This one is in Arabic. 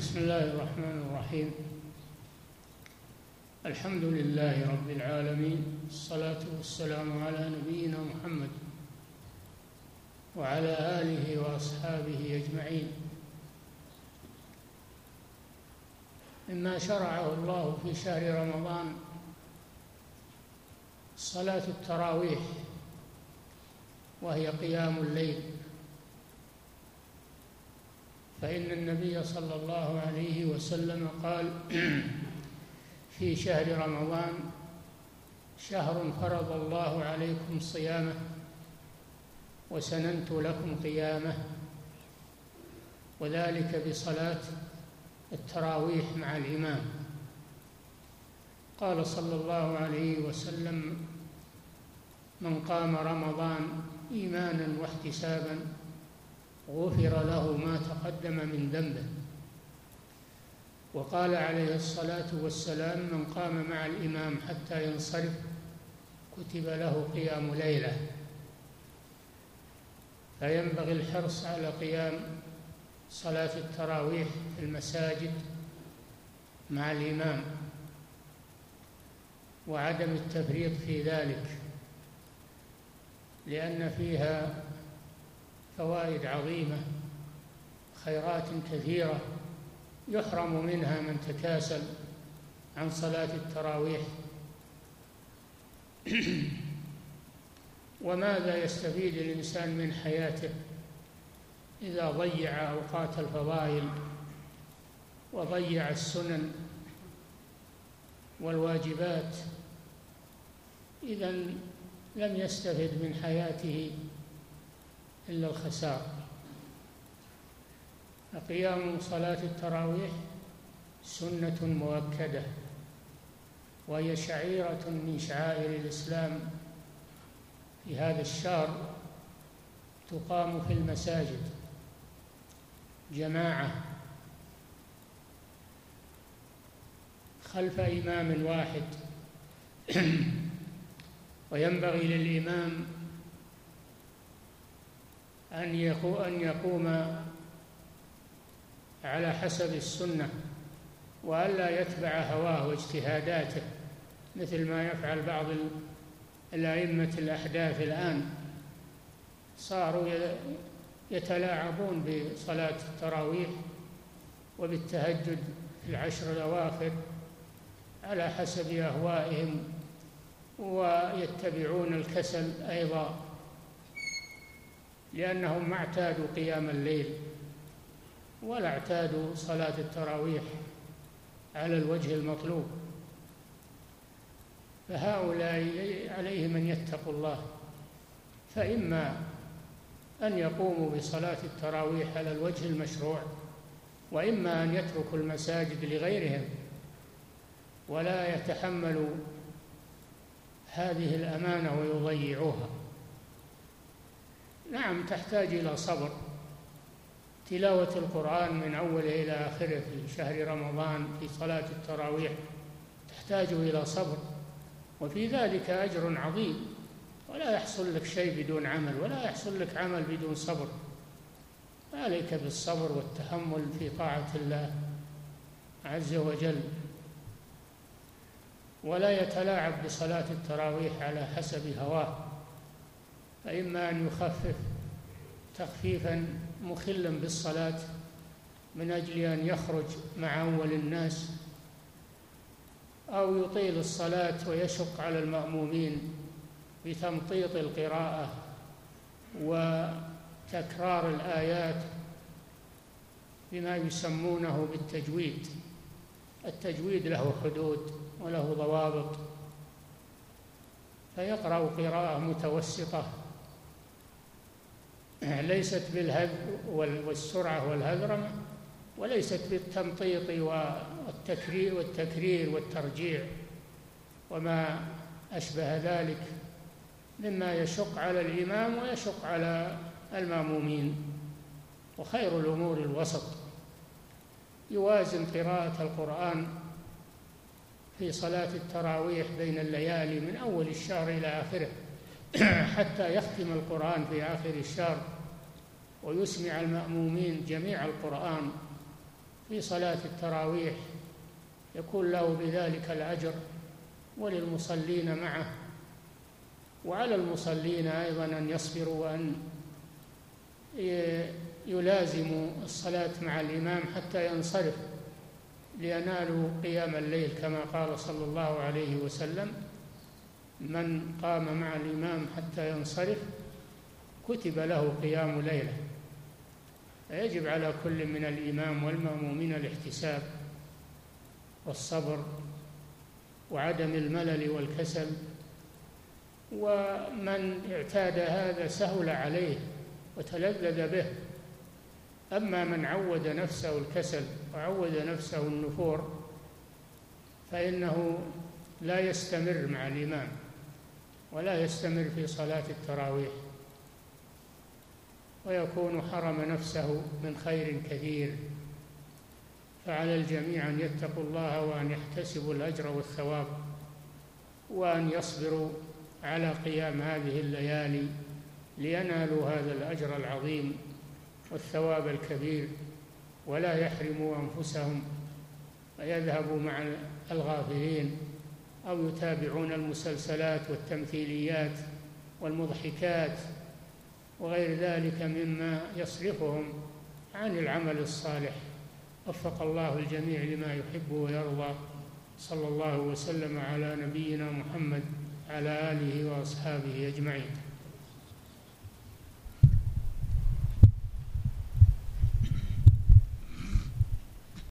بسم الله الرحمن الرحيم. الحمد لله رب العالمين، الصلاة والسلام على نبينا محمد وعلى آله وأصحابه أجمعين. مما شرعه الله في شهر رمضان صلاة التراويح، وهي قيام الليل، فإن النبي صلى الله عليه وسلم قال في شهر رمضان: شهر فرض الله عليكم صيامه وسننت لكم قيامه، وذلك بصلاة التراويح مع الإمام. قال صلى الله عليه وسلم: من قام رمضان إيمانا واحتسابا غفر له ما تقدم من ذنبه. وقال عليه الصلاة والسلام: من قام مع الإمام حتى ينصرف كتب له قيام ليلة. فينبغي الحرص على قيام صلاة التراويح في المساجد مع الإمام، وعدم التفريط في ذلك، لأن فيها فوائد عظيمة، خيرات كثيرة يحرم منها من تكاسل عن صلاة التراويح. وماذا يستفيد الإنسان من حياته إذا ضيع أوقات الفضائل وضيع السنن والواجبات؟ إذن لم يستفد من حياته إلا الخسار. فقيام صلاة التراويح سنة مؤكدة، وهي شعيرة من شعائر الإسلام في هذا الشهر، تقام في المساجد جماعة خلف إمام واحد. وينبغي للإمام أن يقوم على حسب السنة، وألا يتبع هواه واجتهاداته مثل ما يفعل بعض الأئمة الأحداث الآن. صاروا يتلاعبون بصلاة التراويح وبالتهجد في العشر الأواخر على حسب أهوائهم، ويتبعون الكسل أيضا، لأنهم ما اعتادوا قيام الليل ولا اعتادوا صلاة التراويح على الوجه المطلوب. فهؤلاء عليهم أن يتقوا الله، فإما أن يقوموا بصلاة التراويح على الوجه المشروع، وإما أن يتركوا المساجد لغيرهم ولا يتحملوا هذه الأمانة ويضيعوها. نعم، تحتاج إلى صبر. تلاوة القرآن من أوله إلى آخره في شهر رمضان في صلاة التراويح تحتاج إلى صبر، وفي ذلك أجر عظيم، ولا يحصل لك شيء بدون عمل، ولا يحصل لك عمل بدون صبر. عليك بالصبر والتحمل في طاعة الله عز وجل، ولا يتلاعب بصلاة التراويح على حسب هواه، فإما أن يخفف تخفيفا مخلا بالصلاة من أجل أن يخرج مع أول الناس، أو يطيل الصلاة ويشق على المأمومين بتمطيط القراءة وتكرار الآيات بما يسمونه بالتجويد. التجويد له حدود وله ضوابط، فيقرأ قراءة متوسطة ليست والسرعة والهذرمة، وليست بالتمطيط والتكرير والترجيع وما أشبه ذلك مما يشق على الإمام ويشق على المأمومين. وخير الأمور الوسط، يوازن قراءة القرآن في صلاة التراويح بين الليالي من أول الشهر إلى آخره حتى يختم القرآن في آخر الشهر ويسمع المأمومين جميع القرآن في صلاة التراويح يكون له بذلك الأجر وللمصلين معه. وعلى المصلين أيضا أن يصبروا وأن يلازموا الصلاة مع الإمام حتى ينصرف لينالوا قيام الليل، كما قال صلى الله عليه وسلم: من قام مع الإمام حتى ينصرف كتب له قيام ليلة. فيجب على كل من الإمام والمأمومين الاحتساب والصبر وعدم الملل والكسل، ومن اعتاد هذا سهل عليه وتلذذ به. أما من عود نفسه الكسل وعود نفسه النفور فإنه لا يستمر مع الإمام ولا يستمر في صلاة التراويح، ويكون حرم نفسه من خير كثير. فعلى الجميع أن يتقوا الله وأن يحتسبوا الأجر والثواب، وأن يصبروا على قيام هذه الليالي لينالوا هذا الأجر العظيم والثواب الكبير، ولا يحرموا أنفسهم ويذهبوا مع الغافلين أو يتابعون المسلسلات والتمثيليات والمضحكات وغير ذلك مما يصرفهم عن العمل الصالح. وفق الله الجميع لما يحب ويرضى. صلى الله وسلم على نبينا محمد على آله وأصحابه أجمعين.